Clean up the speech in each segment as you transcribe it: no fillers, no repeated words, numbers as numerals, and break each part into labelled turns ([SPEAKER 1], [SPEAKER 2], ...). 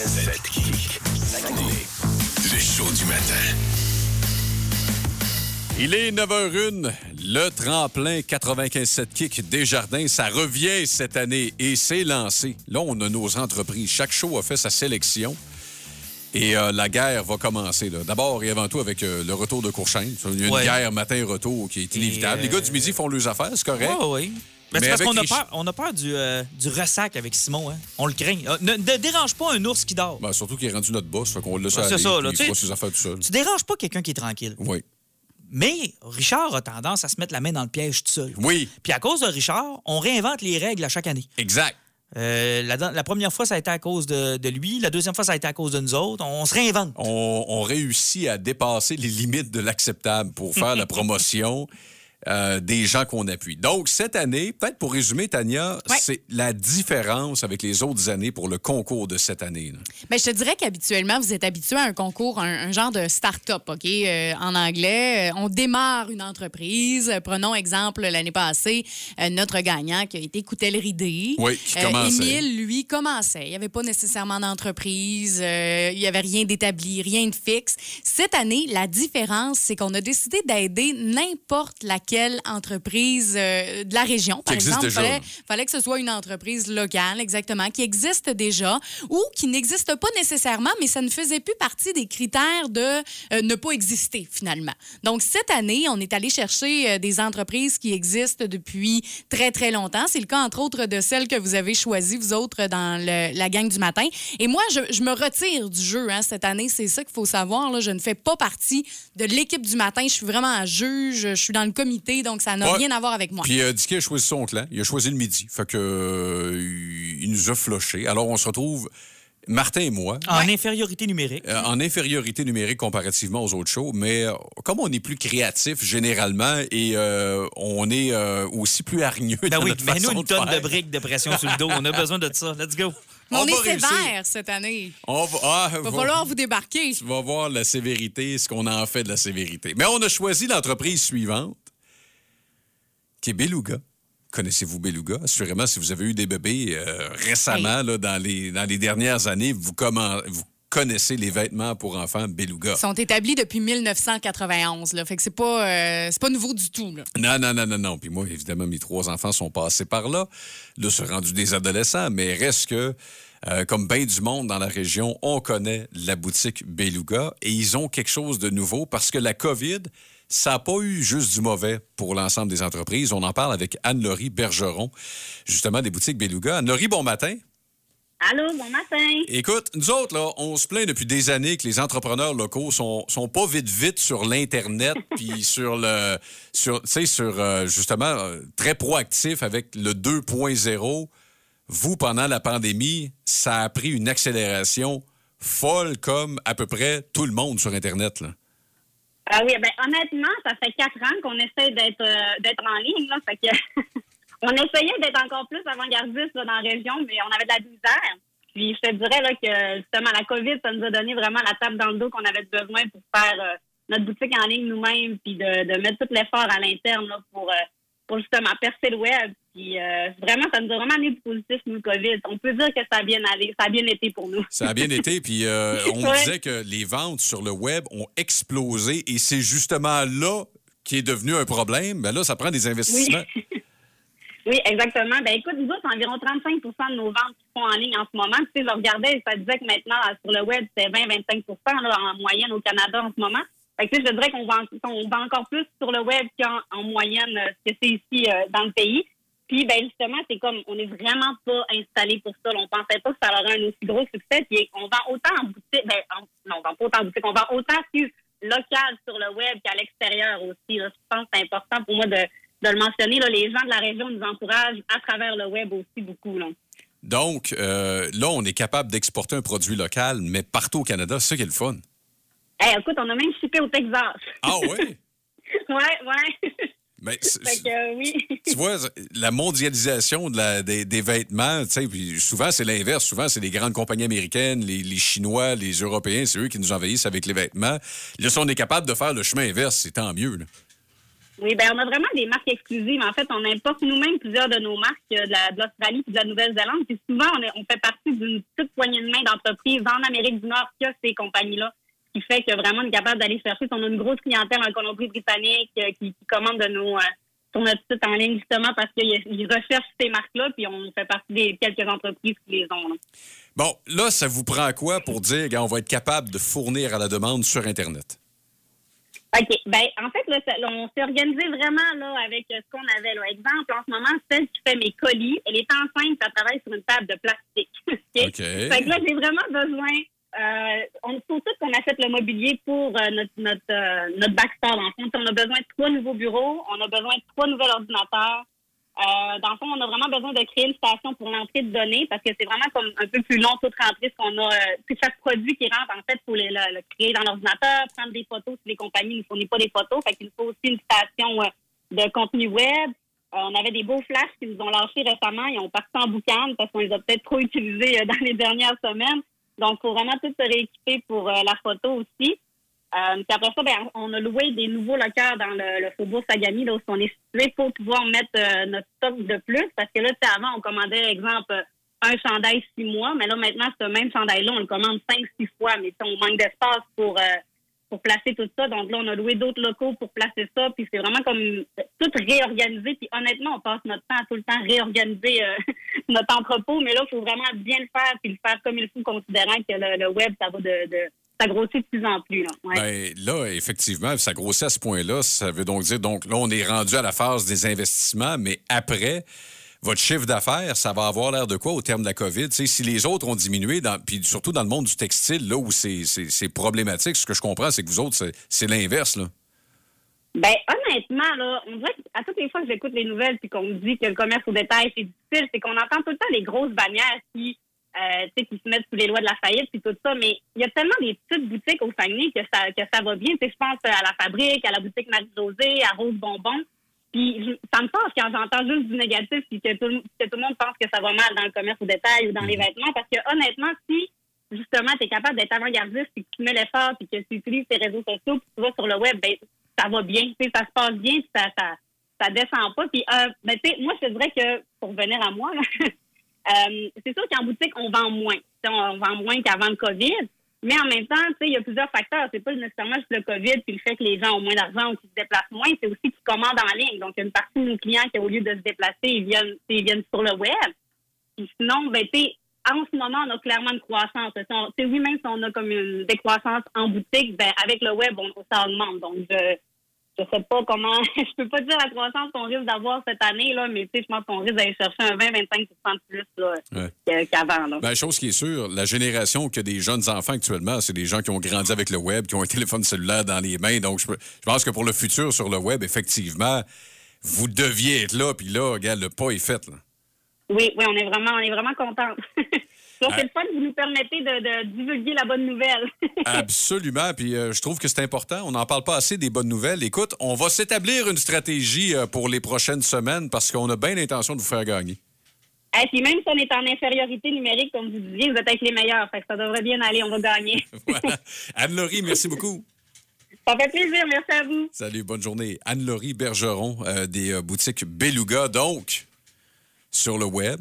[SPEAKER 1] Kick. Le show du matin.
[SPEAKER 2] Il est 9h01, le tremplin 95.7 Kick Desjardins, ça revient cette année et c'est lancé. Là, on a nos entreprises. Chaque show a fait sa sélection et la guerre va commencer. Là. D'abord et avant tout avec le retour de Courchêne. Il y a une guerre matin-retour qui est inévitable. Les gars du midi font leurs affaires, c'est correct.
[SPEAKER 3] Oui. Mais c'est parce qu'on a peur du ressac avec Simon. Hein? On le craint. Ne dérange pas un ours qui dort.
[SPEAKER 2] Ben, surtout qu'il est rendu notre boss, fait qu'on le laisse aller,
[SPEAKER 3] c'est ça, là,
[SPEAKER 2] il fera ses affaires tout seul.
[SPEAKER 3] Tu déranges pas quelqu'un qui est tranquille.
[SPEAKER 2] Oui.
[SPEAKER 3] Mais Richard a tendance à se mettre la main dans le piège tout seul.
[SPEAKER 2] Oui.
[SPEAKER 3] Puis à cause de Richard, on réinvente les règles à chaque année.
[SPEAKER 2] Exact.
[SPEAKER 3] La première fois, ça a été à cause de lui. La deuxième fois, ça a été à cause de nous autres. On se réinvente.
[SPEAKER 2] On réussit à dépasser les limites de l'acceptable pour faire la promotion des gens qu'on appuie. Donc, cette année, peut-être pour résumer, Tania, c'est la différence avec les autres années pour le concours de cette année.
[SPEAKER 4] Bien, je te dirais qu'habituellement, vous êtes habitué à un concours, un genre de start-up, OK? En anglais, on démarre une entreprise. Prenons exemple l'année passée, notre gagnant qui a été Coutellerie.
[SPEAKER 2] Oui, qui commençait.
[SPEAKER 4] Émile, lui, commençait. Il n'y avait pas nécessairement d'entreprise. Il n'y avait rien d'établi, rien de fixe. Cette année, la différence, c'est qu'on a décidé d'aider n'importe laquelle entreprise de la région. Par exemple, il fallait que ce soit une entreprise locale, exactement, qui existe déjà ou qui n'existe pas nécessairement, mais ça ne faisait plus partie des critères de ne pas exister, finalement. Donc, cette année, on est allé chercher des entreprises qui existent depuis très, très longtemps. C'est le cas, entre autres, de celles que vous avez choisies, vous autres, dans la gang du matin. Et moi, je me retire du jeu cette année. C'est ça qu'il faut savoir. Là. Je ne fais pas partie de l'équipe du matin. Je suis vraiment un juge. Je suis dans le comité. Donc, ça n'a rien à voir avec moi.
[SPEAKER 2] Puis Dicky a choisi son clan. Il a choisi le midi. Fait que il nous a floché. Alors, on se retrouve, Martin et moi...
[SPEAKER 3] En infériorité numérique.
[SPEAKER 2] En infériorité numérique comparativement aux autres shows. Mais comme on est plus créatif généralement et on est aussi plus hargneux dans notre façon de faire.
[SPEAKER 3] Mets-nous une tonne de briques de pression sur le dos. On a besoin de ça. Let's go.
[SPEAKER 4] On est sévère cette année. Il va falloir vous débarquer.
[SPEAKER 2] Tu vas voir la sévérité, ce qu'on en fait de la sévérité. Mais on a choisi l'entreprise suivante, qui est Beluga. Connaissez-vous Beluga? Assurément, si vous avez eu des bébés récemment, là, dans les dernières années, vous connaissez les vêtements pour enfants Beluga.
[SPEAKER 4] Ils sont établis depuis 1991, là. Fait que c'est pas nouveau du tout, là.
[SPEAKER 2] Non. Puis moi, évidemment, mes 3 enfants sont passés par là. Là, sont rendus des adolescents, mais reste que, comme bien du monde dans la région, on connaît la boutique Beluga et ils ont quelque chose de nouveau parce que la COVID... Ça n'a pas eu juste du mauvais pour l'ensemble des entreprises. On en parle avec Anne-Laurie Bergeron, justement, des boutiques Beluga. Anne-Laurie, bon matin.
[SPEAKER 5] Allô, bon matin.
[SPEAKER 2] Écoute, nous autres, là, on se plaint depuis des années que les entrepreneurs locaux sont pas vite sur l'Internet puis sur justement, très proactifs avec le 2.0. Vous, pendant la pandémie, ça a pris une accélération folle comme à peu près tout le monde sur Internet, là.
[SPEAKER 5] Ah oui, ben honnêtement, ça fait 4 ans qu'on essaie d'être en ligne, là. Fait que on essayait d'être encore plus avant-gardiste là, dans la région, mais on avait de la misère. Puis je te dirais là que justement la COVID, ça nous a donné vraiment la tape dans le dos qu'on avait besoin pour faire notre boutique en ligne nous-mêmes, puis de mettre tout l'effort à l'interne là, pour justement percer le web. Puis vraiment, ça nous a vraiment amené du positif, nous, le COVID. On peut dire que ça a bien allé, ça a bien été pour nous.
[SPEAKER 2] Ça a bien été, puis on disait que les ventes sur le web ont explosé et c'est justement là qui est devenu un problème. Ben là, ça prend des investissements.
[SPEAKER 5] Oui, exactement. Ben écoute, nous autres, environ 35 de nos ventes qui sont en ligne en ce moment. Tu sais, je regardais, ça disait que maintenant, sur le web, c'est 20-25 là, en moyenne au Canada en ce moment. Fait que, tu sais, je dirais qu'on vend encore plus sur le web qu'en moyenne ce que c'est ici dans le pays. Puis, ben justement, c'est comme, on n'est vraiment pas installé pour ça. Là. On pensait pas que ça aurait un aussi gros succès. Puis, on vend autant en boutique, on vend pas autant en boutique, on vend autant local sur le web qu'à l'extérieur aussi. Là. Je pense que c'est important pour moi de le mentionner. Là. Les gens de la région nous encouragent à travers le web aussi beaucoup. Là.
[SPEAKER 2] Donc, là, on est capable d'exporter un produit local, mais partout au Canada, c'est ça qui est le fun.
[SPEAKER 5] Hey, écoute, on a même shippé au Texas.
[SPEAKER 2] Ah oui?
[SPEAKER 5] Ouais.
[SPEAKER 2] Ben,
[SPEAKER 5] fait que, oui.
[SPEAKER 2] Tu vois, la mondialisation des vêtements, tu sais, puis souvent, c'est l'inverse. Souvent, c'est les grandes compagnies américaines, les Chinois, les Européens, c'est eux qui nous envahissent avec les vêtements. Là, si on est capable de faire le chemin inverse, c'est tant mieux. Là.
[SPEAKER 5] Oui, ben on a vraiment des marques exclusives. En fait, on importe nous-mêmes plusieurs de nos marques de l'Australie et de la Nouvelle-Zélande. Puis souvent, on fait partie d'une petite poignée de main d'entreprises en Amérique du Nord qui a ces compagnies-là. Ce qui fait que vraiment, on est capable d'aller chercher. On a une grosse clientèle en Colombie-Britannique qui commande de nos sur notre site en ligne, justement, parce qu'ils recherchent ces marques-là, puis on fait partie des quelques entreprises qui les ont. Là.
[SPEAKER 2] Bon, là, ça vous prend quoi pour dire qu'on va être capable de fournir à la demande sur Internet?
[SPEAKER 5] OK. Ben, en fait, là, on s'est organisé vraiment là avec ce qu'on avait. Là. Exemple, en ce moment, celle qui fait mes colis, elle est enceinte, elle travaille sur une table de plastique. OK? Fait que là, j'ai vraiment besoin... il faut tout qu'on achète le mobilier pour notre backstore. En fond, on a besoin de 3 nouveaux bureaux, on a besoin de 3 nouveaux ordinateurs. Dans le fond, on a vraiment besoin de créer une station pour l'entrée de données parce que c'est vraiment comme un peu plus long toute rentrée. Ce qu'on a, chaque produit qui rentre, en fait, il faut le créer dans l'ordinateur, prendre des photos si les compagnies ne fournissent pas des photos. Fait qu'il faut aussi une station de contenu web. On avait des beaux flashs qui nous ont lâchés récemment. Ils ont parti en boucan parce qu'on les a peut-être trop utilisés dans les dernières semaines. Donc, il faut vraiment tout se rééquiper pour la photo aussi. Puis après ça, ben, on a loué des nouveaux lockers dans le Faubourg Sagami, là où on est situé, pour pouvoir mettre notre stock de plus. Parce que là, avant, on commandait, exemple, un chandail 6 mois. Mais là, maintenant, ce même chandail-là, on le commande 5-6 fois. Mais on manque d'espace pour placer tout ça. Donc là, on a loué d'autres locaux pour placer ça. Puis c'est vraiment comme tout réorganisé. Puis honnêtement, on passe notre temps à tout le temps réorganiser notre entrepôt. Mais là, il faut vraiment bien le faire puis le faire comme il faut, considérant que le web, ça va ça grossit de plus en plus. Là, ouais.
[SPEAKER 2] Bien, là, effectivement, ça grossit à ce point-là. Ça veut donc dire, là, on est rendu à la phase des investissements, mais après, votre chiffre d'affaires, ça va avoir l'air de quoi au terme de la COVID? T'sais, si les autres ont diminué, puis surtout dans le monde du textile, là où c'est problématique, ce que je comprends, c'est que vous autres, c'est l'inverse, là.
[SPEAKER 5] Ben honnêtement, là, on dirait qu'à toutes les fois que j'écoute les nouvelles puis qu'on me dit que le commerce au détail, c'est difficile, c'est qu'on entend tout le temps les grosses bannières qui se mettent sous les lois de la faillite puis tout ça, mais il y a tellement des petites boutiques au Saguenay que ça va bien. Je pense à la Fabrique, à la boutique Marie-Josée, à Rose Bonbon. Puis ça me passe quand j'entends juste du négatif puis que tout le monde pense que ça va mal dans le commerce au détail ou dans les vêtements, parce que honnêtement, si justement tu es capable d'être avant-gardiste puis que tu mets l'effort puis que tu utilises tes réseaux sociaux puis tu vas sur le web, ben ça va bien, ça se passe bien, puis ça descend pas. Puis moi je te dirais que pour revenir à moi là, c'est sûr qu'en boutique on vend moins. On vend moins qu'avant le COVID. Mais en même temps, il y a plusieurs facteurs. C'est pas nécessairement juste le COVID puis le fait que les gens ont moins d'argent ou qu'ils se déplacent moins. C'est aussi qu'ils commandent en ligne. Donc, il y a une partie de nos clients qui, au lieu de se déplacer, ils viennent sur le web. Puis sinon, en ce moment, on a clairement une croissance. Oui, même si on a comme une décroissance en boutique, avec le web, ça augmente. Donc, je sais pas comment... je peux pas dire la croissance qu'on risque d'avoir cette année, là, mais je pense qu'on risque d'aller chercher un 20-25% de plus là, qu'avant. Là.
[SPEAKER 2] Bien, chose qui est sûre, la génération qui a des jeunes enfants actuellement, c'est des gens qui ont grandi avec le web, qui ont un téléphone cellulaire dans les mains. Donc, je pense que pour le futur sur le web, effectivement, vous deviez être là. Puis là, regarde, le pas est fait. Là.
[SPEAKER 5] Oui, on est vraiment contents. Donc, c'est le fun que vous nous permettez de divulguer la bonne nouvelle.
[SPEAKER 2] Absolument. Puis je trouve que c'est important. On n'en parle pas assez des bonnes nouvelles. Écoute, on va s'établir une stratégie pour les prochaines semaines parce qu'on a bien l'intention de vous faire gagner.
[SPEAKER 5] Et puis même si on est en infériorité numérique, comme vous disiez, vous êtes avec les meilleurs. Fait que ça devrait bien aller. On va gagner.
[SPEAKER 2] Voilà. Anne-Laurie, merci beaucoup.
[SPEAKER 5] Ça fait plaisir. Merci à vous.
[SPEAKER 2] Salut, bonne journée. Anne-Laurie Bergeron des boutiques Beluga. Donc, sur le web,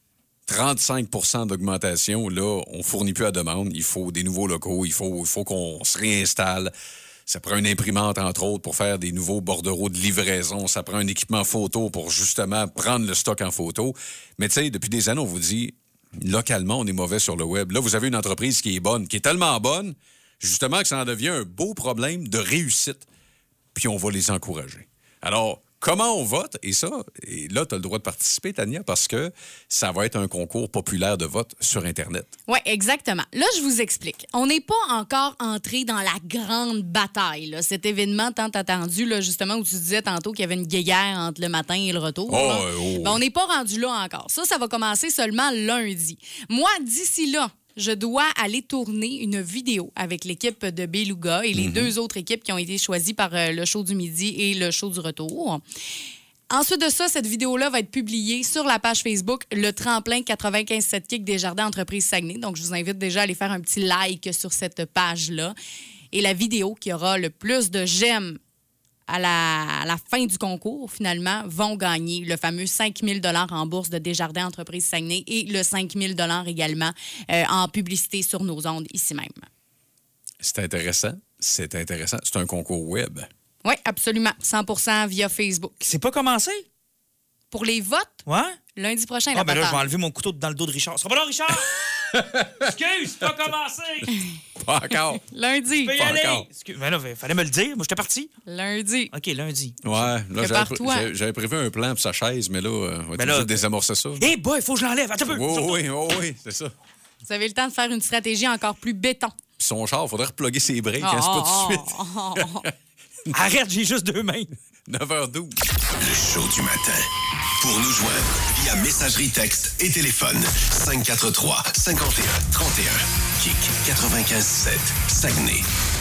[SPEAKER 2] 35% d'augmentation. Là, on ne fournit plus à demande. Il faut des nouveaux locaux. Il faut qu'on se réinstalle. Ça prend une imprimante, entre autres, pour faire des nouveaux bordereaux de livraison. Ça prend un équipement photo pour, justement, prendre le stock en photo. Mais, tu sais, depuis des années, on vous dit, localement, on est mauvais sur le web. Là, vous avez une entreprise qui est bonne, qui est tellement bonne, justement, que ça en devient un beau problème de réussite. Puis, on va les encourager. Alors, comment on vote? Et là, tu as le droit de participer, Tania, parce que ça va être un concours populaire de vote sur Internet.
[SPEAKER 4] Oui, exactement. Là, je vous explique. On n'est pas encore entré dans la grande bataille, là. Cet événement tant attendu, là, justement, où tu disais tantôt qu'il y avait une guéguerre entre le matin et le retour. On n'est pas rendu là encore. Ça va commencer seulement lundi. Moi, d'ici là, je dois aller tourner une vidéo avec l'équipe de Beluga et les deux autres équipes qui ont été choisies par le show du midi et le show du retour. Ensuite de ça, cette vidéo-là va être publiée sur la page Facebook Le Tremplin 95.7 Kick des Jardins Entreprises Saguenay. Donc, je vous invite déjà à aller faire un petit like sur cette page-là. Et la vidéo qui aura le plus de j'aime à la fin du concours, finalement, vont gagner le fameux 5 000 $ en bourse de Desjardins Entreprises Saguenay et le 5 000 $ également en publicité sur nos ondes ici même.
[SPEAKER 2] C'est intéressant. C'est un concours web.
[SPEAKER 4] Oui, absolument. 100% via Facebook.
[SPEAKER 3] C'est pas commencé?
[SPEAKER 4] Pour les votes,
[SPEAKER 3] Ouais?
[SPEAKER 4] lundi prochain,
[SPEAKER 3] Ah, ben là, je vais enlever mon couteau dans le dos de Richard. Ça va là, Richard? Excuse, c'est pas commencé!
[SPEAKER 2] Pas encore.
[SPEAKER 4] Lundi.
[SPEAKER 3] Tu peux y
[SPEAKER 2] Pas
[SPEAKER 3] aller!
[SPEAKER 2] encore.
[SPEAKER 3] Ben là, fallait me le dire. Moi, j'étais parti.
[SPEAKER 4] Lundi.
[SPEAKER 3] OK, lundi.
[SPEAKER 2] Ouais, là,
[SPEAKER 4] Prépare-toi.
[SPEAKER 2] j'avais prévu un plan pour sa chaise, mais là, on va
[SPEAKER 3] Ben
[SPEAKER 2] être obligé
[SPEAKER 3] là,
[SPEAKER 2] de désamorcer ça.
[SPEAKER 3] Eh boy, il faut que je l'enlève. Attends un peu.
[SPEAKER 2] Oui, c'est ça.
[SPEAKER 4] Vous avez le temps de faire une stratégie encore plus béton.
[SPEAKER 2] Puis son char, il faudrait reploguer ses breaks, hein, c'est pas tout de suite.
[SPEAKER 3] Arrête, j'ai juste 2 mains.
[SPEAKER 2] 9h12.
[SPEAKER 1] Le show du matin. Pour nous joindre via messagerie texte et téléphone 543 51 31 Kick 95.7 Saguenay.